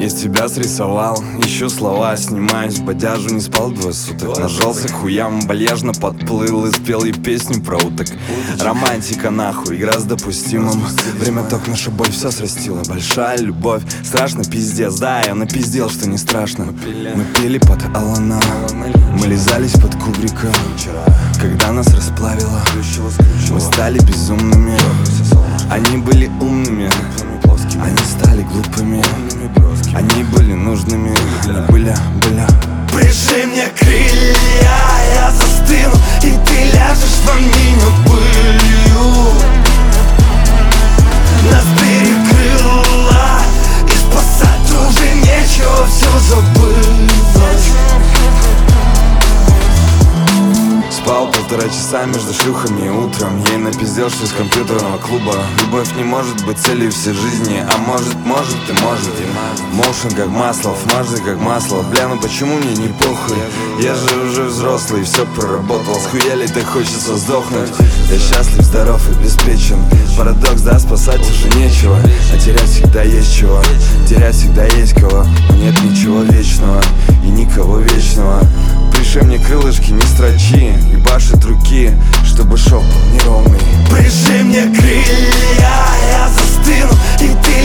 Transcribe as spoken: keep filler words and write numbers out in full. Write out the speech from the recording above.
Я тебя срисовал, ищу слова, снимаюсь в бодяжу, не спал двое суток. Нажался хуям, вальяжно подплыл и спел ей песню про уток. Романтика нахуй, игра с допустимым. Время ток, наша боль все срастила. Большая любовь, страшно пиздец. Да, я напиздел, что не страшно. Мы пели под Алана, мы лизались под Кубрика. Когда нас расплавило, мы стали безумными. Они были умными, они стали глупыми. Они были нужными, они были, были. Прижи мне крылья, я застыну, и ты ляжешь во меня пылью. Нас перекрыло, и спасать уже нечего, все забылось. Спал полтора часа между шлюхами утром. Ей напиздел, что из компьютерного клуба. Любовь не может быть целью всей жизни. А может, может и может. Моушен как масло, фмажный как масло. Бля, ну почему мне не похуй? Я же уже взрослый, все проработал. Схуяли, так хочется сдохнуть. Я счастлив, здоров и обеспечен. Парадокс, да, спасать уже нечего. А терять всегда есть чего. Терять всегда есть кого. Но нет ничего вечного и никого вечного. Приши мне крылышки, не строчи. Ебашит руки, чтобы шоп был неровный. Прижи мне крылья, я застыну, и ты